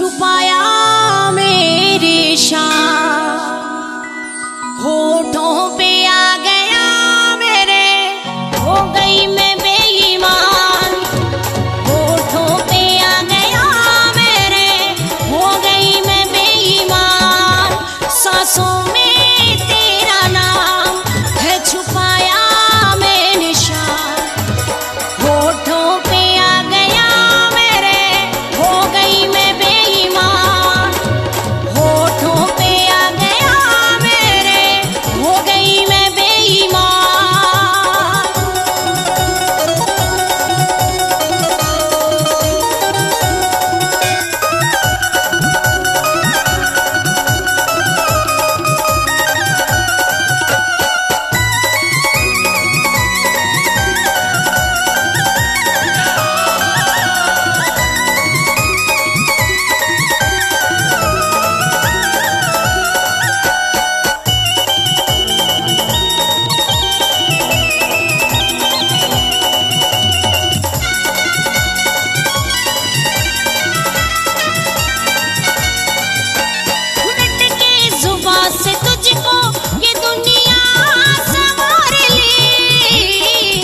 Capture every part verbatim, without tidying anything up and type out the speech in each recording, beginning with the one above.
छुपाया मेरे शाम, होठों पे आ गया मेरे, हो गई मैं बेईमान। होठों पे आ गया मेरे, हो गई मैं बेईमान। सांसों में तेरा नाम है छुपाया मैंने शाम, होठों पे आ गया मेरे, हो गई मैं बेईमान। होठों पे आ गया मेरे, हो गई मैं बेईमान। से तुझको ये दुनिया संवार ली,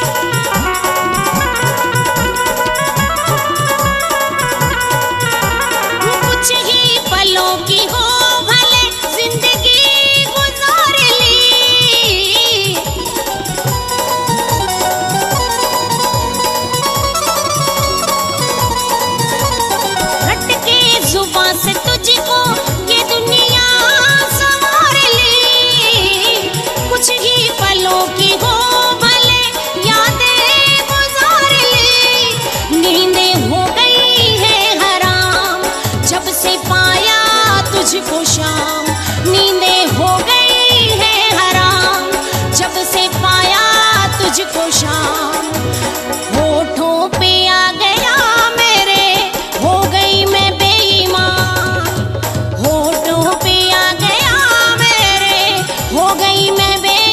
कुछ ही पलों की हो भले जिंदगी गुजार ली। रट के जुबां से तुझको ये दुनिया कुछ ही पलों की हो भले यादें गुजार ली। नींदें हो गई है हराम जब से पाया तुझको शाम, नींदें हो गई है हराम जब से पाया तुझको शाम। होठों पे आ गया मेरे, हो गई मैं बेईमान। होठों पे आ गया मेरे, हो गई मैं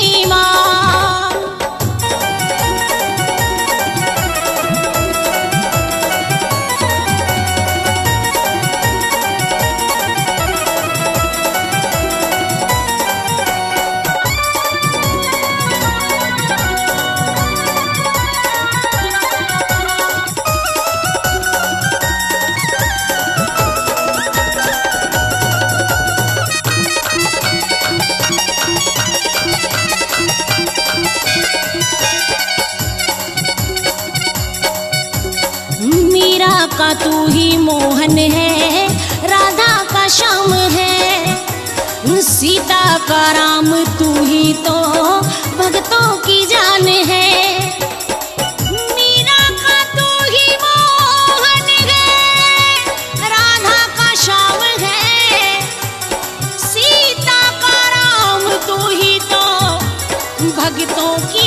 का तू ही मोहन है, राधा का श्याम है, सीता का राम तू ही तो भक्तों की जान है। मीरा का तू ही मोहन है, राधा का श्याम है, सीता का राम तू ही तो भक्तों की